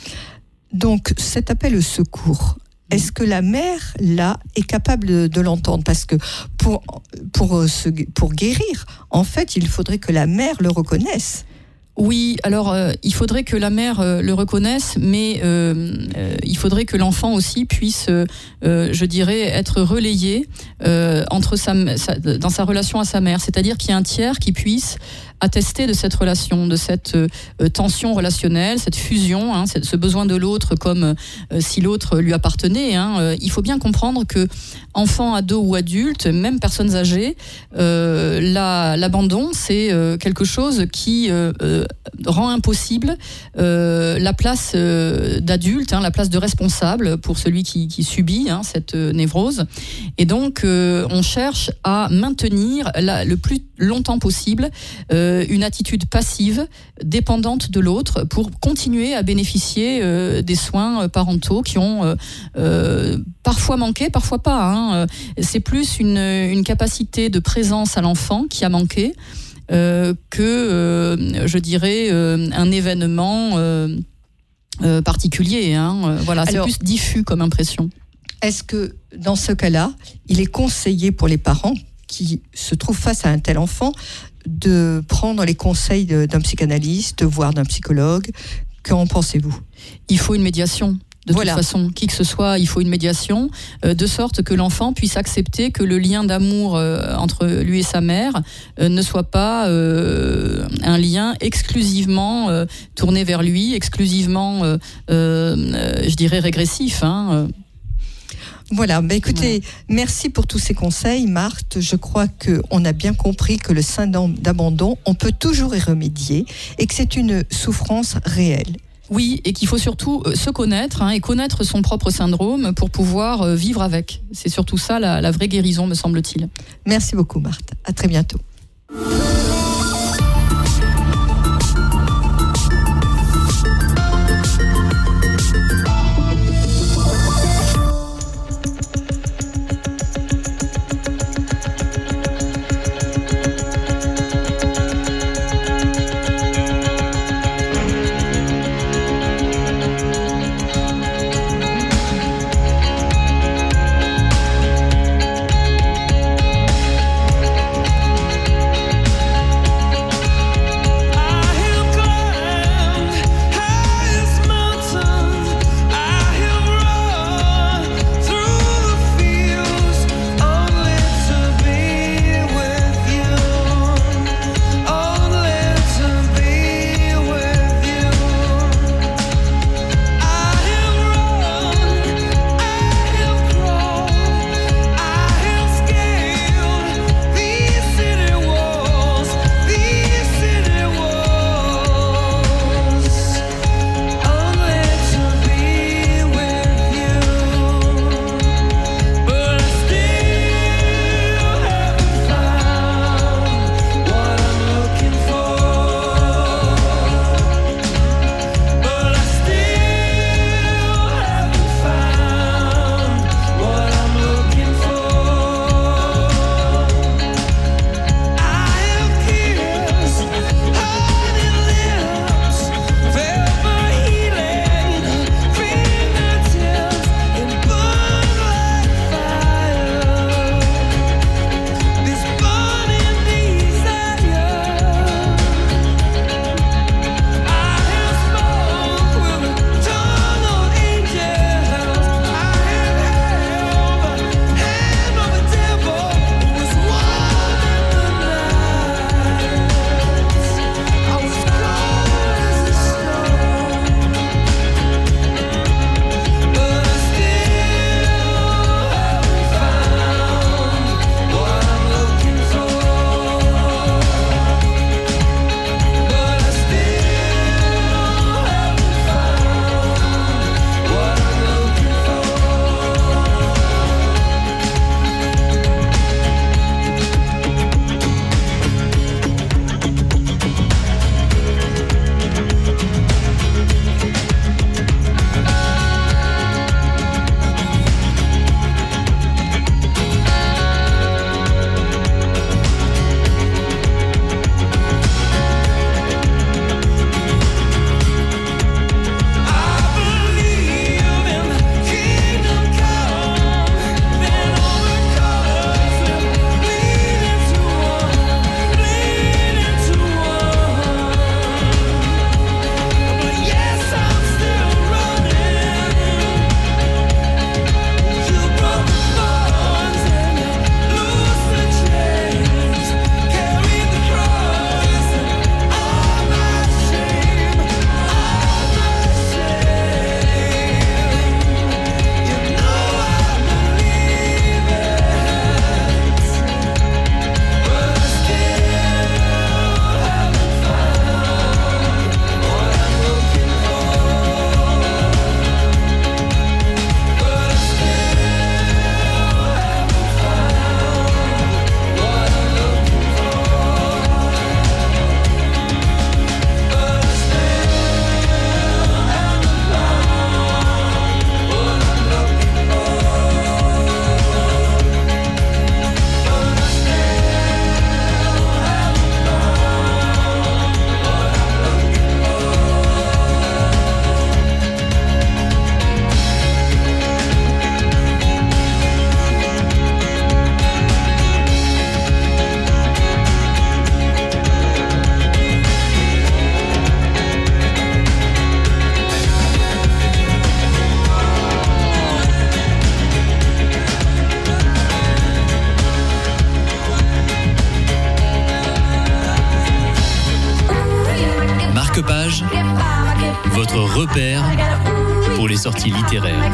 Donc cet appel au secours, est-ce que la mère, là, est capable de, de l'entendre ? Parce que pour, pour, se, pour guérir, en fait, il faudrait que la mère le reconnaisse. Oui, alors euh, il faudrait que la mère euh, le reconnaisse, mais euh, euh, il faudrait que l'enfant aussi puisse, euh, euh, je dirais, être relayé euh, entre sa, sa, dans sa relation à sa mère. C'est-à-dire qu'il y a un tiers qui puisse attester de cette relation, de cette euh, tension relationnelle, cette fusion, hein, ce besoin de l'autre comme euh, si l'autre lui appartenait. Hein. Euh, il faut bien comprendre que enfants, ados ou adultes, même personnes âgées, euh, la, l'abandon, c'est euh, quelque chose qui euh, euh, rend impossible euh, la place euh, d'adulte, hein, la place de responsable pour celui qui, qui subit hein, cette euh, névrose. Et donc, euh, on cherche à maintenir la, le plus longtemps possible euh, une attitude passive, dépendante de l'autre, pour continuer à bénéficier euh, des soins parentaux qui ont euh, euh, parfois manqué, parfois pas. Hein. C'est plus une, une capacité de présence à l'enfant qui a manqué euh, que, euh, je dirais, euh, un événement euh, euh, particulier. Hein. Voilà, c'est Alors, plus diffus comme impression. Est-ce que, dans ce cas-là, il est conseillé pour les parents qui se trouvent face à un tel enfant de prendre les conseils de, d'un psychanalyste, voire d'un psychologue ? Qu'en pensez-vous ? Il faut une médiation. De voilà. toute façon, qui que ce soit, il faut une médiation, euh, de sorte que l'enfant puisse accepter que le lien d'amour euh, entre lui et sa mère euh, ne soit pas euh, un lien exclusivement euh, tourné vers lui, exclusivement, euh, euh, je dirais, régressif. Hein. Voilà, bah écoutez, voilà. Merci pour tous ces conseils, Marthe. Je crois qu'on a bien compris que le syndrome d'abandon, on peut toujours y remédier et que c'est une souffrance réelle. Oui, et qu'il faut surtout se connaître hein, et connaître son propre syndrome pour pouvoir vivre avec. C'est surtout ça la, la vraie guérison, me semble-t-il. Merci beaucoup, Marthe. À très bientôt. Marque-Page, votre repère pour les sorties littéraires.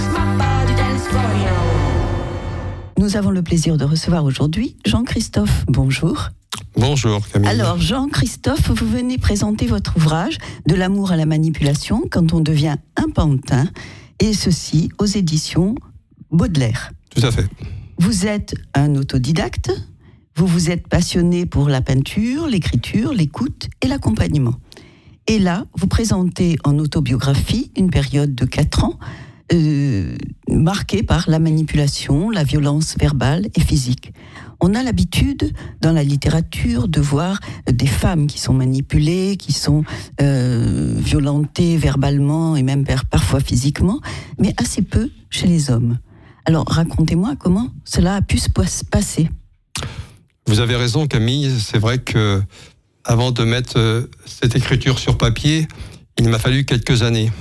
Nous avons le plaisir de recevoir aujourd'hui Jean-Christophe. Bonjour. Bonjour Camille. Alors Jean-Christophe, vous venez présenter votre ouvrage « De l'amour à la manipulation quand on devient un pantin » et ceci aux éditions Baudelaire. Tout à fait. Vous êtes un autodidacte, vous vous êtes passionné pour la peinture, l'écriture, l'écoute et l'accompagnement. Et là, vous présentez en autobiographie une période de quatre ans euh, marquée par la manipulation, la violence verbale et physique. On a l'habitude dans la littérature de voir des femmes qui sont manipulées, qui sont euh, violentées verbalement et même parfois physiquement, mais assez peu chez les hommes. Alors racontez-moi comment cela a pu se passer. Vous avez raison Camille, c'est vrai que avant de mettre cette écriture sur papier, il m'a fallu quelques années.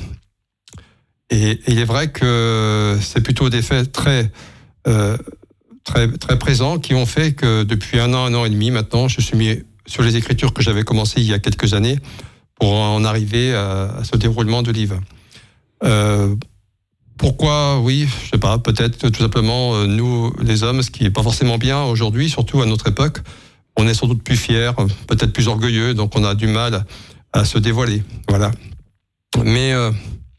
Et, et il est vrai que c'est plutôt des faits très, euh, très, très présents qui ont fait que depuis un an, un an et demi maintenant, je suis mis sur les écritures que j'avais commencées il y a quelques années pour en arriver à, à ce déroulement de livre. Euh, pourquoi, oui, je sais pas, peut-être tout simplement nous, les hommes, ce qui est pas forcément bien aujourd'hui, surtout à notre époque, on est sans doute plus fiers, peut-être plus orgueilleux, donc on a du mal à se dévoiler. Voilà. Mais euh,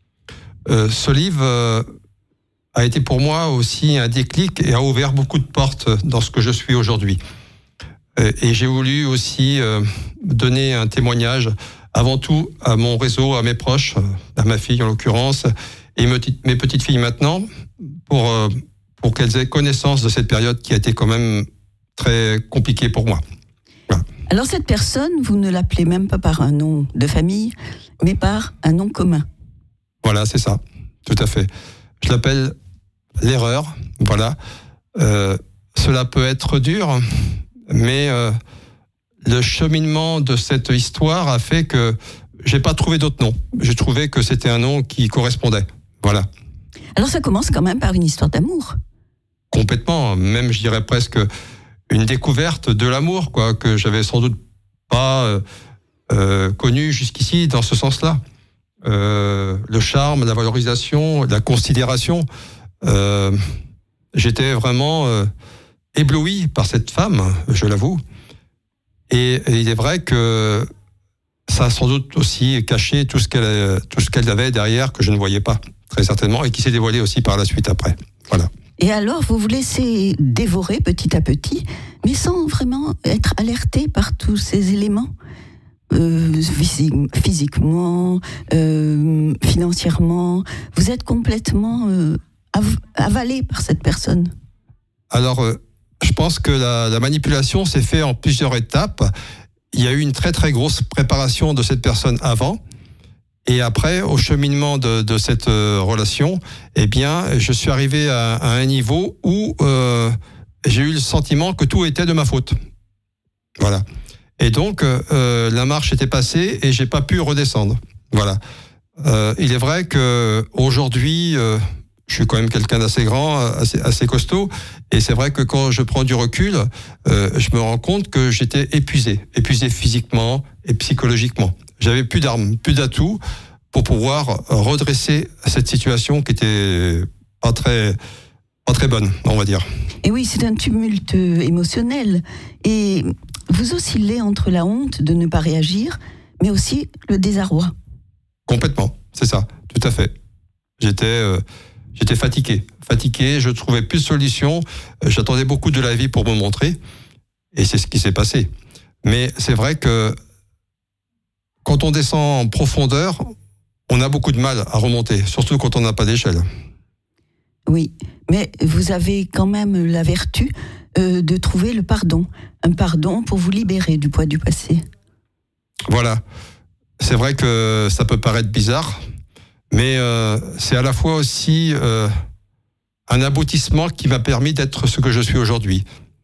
euh, ce livre euh, a été pour moi aussi un déclic et a ouvert beaucoup de portes dans ce que je suis aujourd'hui. Euh, et j'ai voulu aussi euh, donner un témoignage avant tout à mon réseau, à mes proches, à ma fille en l'occurrence, et mes petites, mes petites filles maintenant, pour, euh, pour qu'elles aient connaissance de cette période qui a été quand même très compliqué pour moi. Voilà. Alors cette personne, vous ne l'appelez même pas par un nom de famille, mais par un nom commun. Voilà, c'est ça, tout à fait. Je l'appelle l'erreur, voilà. Euh, cela peut être dur, mais euh, le cheminement de cette histoire a fait que j'ai pas trouvé d'autre nom. J'ai trouvé que c'était un nom qui correspondait, voilà. Alors ça commence quand même par une histoire d'amour. Complètement, même je dirais presque une découverte de l'amour, quoi, que j'avais sans doute pas euh, euh, connu jusqu'ici dans ce sens-là. Euh, le charme, la valorisation, la considération. Euh, j'étais vraiment euh, ébloui par cette femme, je l'avoue. Et, et il est vrai que ça a sans doute aussi caché tout ce qu'elle, tout ce qu'elle avait derrière que je ne voyais pas, très certainement, et qui s'est dévoilé aussi par la suite après. Voilà. Et alors, vous vous laissez dévorer petit à petit, mais sans vraiment être alerté par tous ces éléments, euh, physiquement, euh, financièrement. Vous êtes complètement euh, av- avalé par cette personne. Alors, euh, je pense que la, la manipulation s'est faite en plusieurs étapes. Il y a eu une très très grosse préparation de cette personne avant. Et après, au cheminement de, de cette euh, relation, eh bien, je suis arrivé à, à un niveau où euh, j'ai eu le sentiment que tout était de ma faute. Voilà. Et donc, euh, la marche était passée et j'ai pas pu redescendre. Voilà. Euh, il est vrai que aujourd'hui, euh, je suis quand même quelqu'un d'assez grand, assez, assez costaud, et c'est vrai que quand je prends du recul, euh, je me rends compte que j'étais épuisé, épuisé physiquement et psychologiquement. J'avais plus d'armes, plus d'atouts pour pouvoir redresser cette situation qui était pas très, pas très bonne, on va dire. Et oui, c'est un tumulte émotionnel. Et vous oscillez entre la honte de ne pas réagir, mais aussi le désarroi. Complètement, c'est ça, tout à fait. J'étais, euh, j'étais fatigué, fatigué. Je trouvais plus de solution. J'attendais beaucoup de la vie pour me montrer, et c'est ce qui s'est passé. Mais c'est vrai que quand on descend en profondeur, on a beaucoup de mal à remonter, surtout quand on n'a pas d'échelle. Oui, mais vous avez quand même la vertu euh, de trouver le pardon. Un pardon pour vous libérer du poids du passé. Voilà. C'est vrai que ça peut paraître bizarre, mais euh, c'est à la fois aussi euh, un aboutissement qui m'a permis d'être ce que je suis aujourd'hui.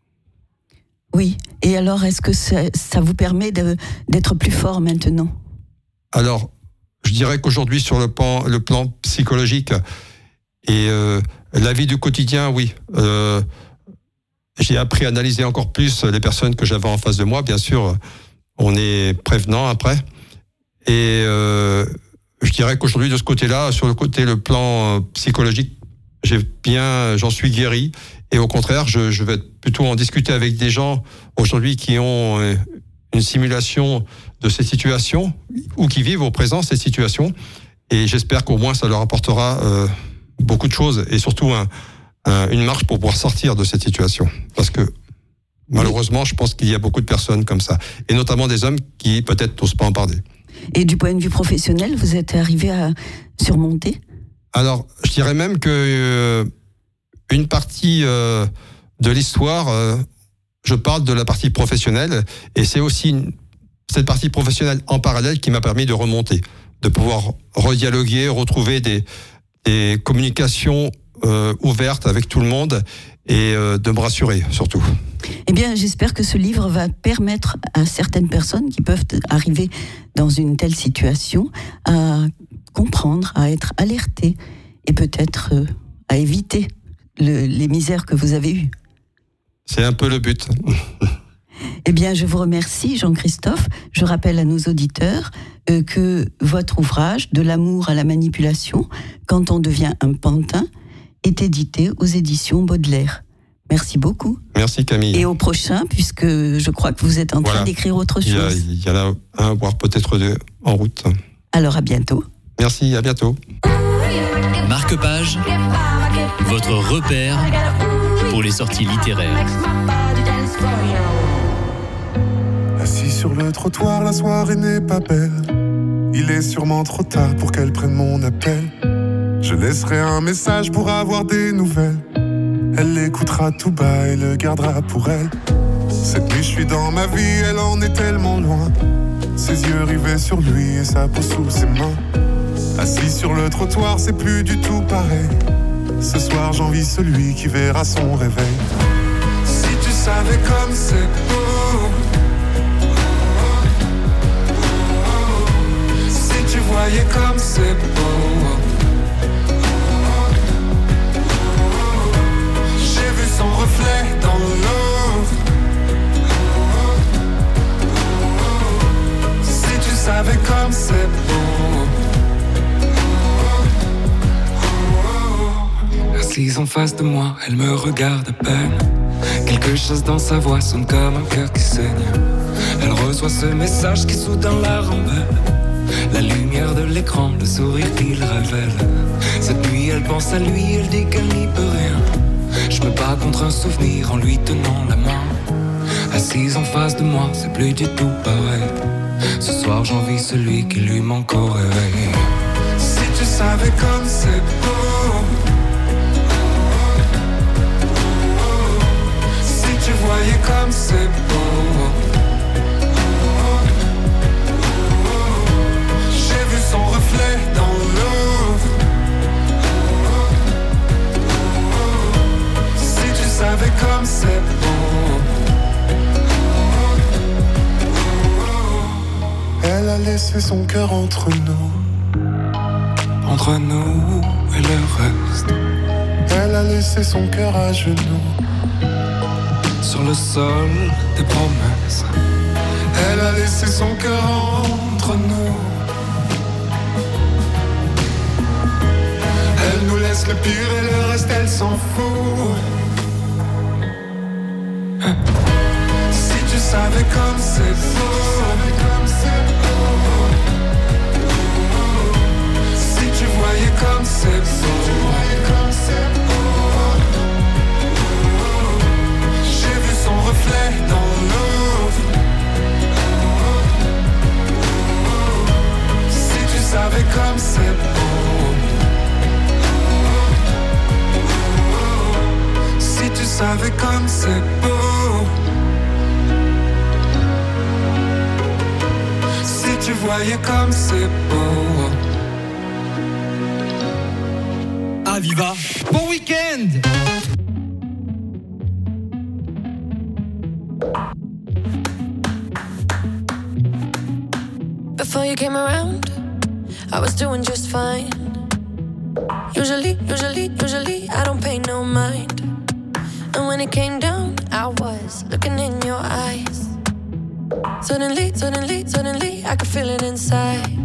Oui, et alors est-ce que ça, ça vous permet de, d'être plus fort maintenant ? Alors, je dirais qu'aujourd'hui, sur le plan, le plan psychologique et euh, la vie du quotidien, oui. Euh, j'ai appris à analyser encore plus les personnes que j'avais en face de moi. Bien sûr, on est prévenant après. Et euh, je dirais qu'aujourd'hui, de ce côté-là, sur le côté, le plan psychologique, j'ai bien, j'en suis guéri. Et au contraire, je, je vais plutôt en discuter avec des gens aujourd'hui qui ont une simulation de ces situations ou qui vivent au présent ces situations. Et j'espère qu'au moins ça leur apportera euh, beaucoup de choses et surtout un, un, une marche pour pouvoir sortir de cette situation. Parce que malheureusement, je pense qu'il y a beaucoup de personnes comme ça. Et notamment des hommes qui peut-être n'osent pas en parler. Et du point de vue professionnel, vous êtes arrivé à surmonter ? Alors, je dirais même que euh, une partie euh, de l'histoire, euh, je parle de la partie professionnelle, et c'est aussi une, cette partie professionnelle en parallèle qui m'a permis de remonter, de pouvoir redialoguer, retrouver des, des communications euh, ouvertes avec tout le monde et euh, de me rassurer surtout. Eh bien, j'espère que ce livre va permettre à certaines personnes qui peuvent arriver dans une telle situation à comprendre, à être alertées et peut-être euh, à éviter le, les misères que vous avez eues. C'est un peu le but. Eh bien, je vous remercie, Jean-Christophe. Je rappelle à nos auditeurs euh, que votre ouvrage, De l'amour à la manipulation, quand on devient un pantin, est édité aux éditions Baudelaire. Merci beaucoup. Merci Camille. Et au prochain, puisque je crois que vous êtes en train voilà. d'écrire autre chose. Il y, y en a un, voire peut-être deux en route. Alors à bientôt. Merci, à bientôt. Marque-page, votre repère pour les sorties littéraires. Assis sur le trottoir, la soirée n'est pas belle. Il est sûrement trop tard pour qu'elle prenne mon appel. Je laisserai un message pour avoir des nouvelles. Elle l'écoutera tout bas et le gardera pour elle. Cette nuit je suis dans ma vie, elle en est tellement loin. Ses yeux rivés sur lui et sa peau sous ses mains. Assis sur le trottoir, c'est plus du tout pareil. Ce soir j'envie celui qui verra son réveil. Si tu savais comme c'est beau, si tu voyais comme c'est beau. J'ai vu son reflet dans l'eau. Si tu savais comme c'est beau. Assise en face de moi, elle me regarde à peine. Quelque chose dans sa voix sonne comme un cœur qui saigne. Elle reçoit ce message qui soudain la rembelle. La lumière de l'écran, le sourire qu'il révèle. Cette nuit elle pense à lui, elle dit qu'elle n'y peut rien. Je me bats contre un souvenir en lui tenant la main. Assise en face de moi, c'est plus du tout pareil. Ce soir j'envie celui qui lui manque au réveil. Si tu savais comme c'est beau. Si tu voyais comme c'est beau. J'ai vu son reflet dans l'eau. Si tu savais comme c'est beau. Elle a laissé son cœur entre nous. Entre nous et le reste. Elle a laissé son cœur à genoux. Sur le sol des promesses. Elle a laissé son cœur entre nous. Elle nous laisse le pire et le reste elle s'en fout. Si tu savais comme c'est beau. Si tu voyais comme c'est beau. J'ai vu son reflet dans l'eau. Si tu savais comme c'est beau. Si tu savais comme c'est beau. Si tu voyais comme c'est beau. Aviva, bon week-end. Before you came around, I was doing just fine. Usually, usually, usually, I don't pay no mind. And when it came down, I was looking in your eyes. Suddenly, suddenly, suddenly, I can feel it inside.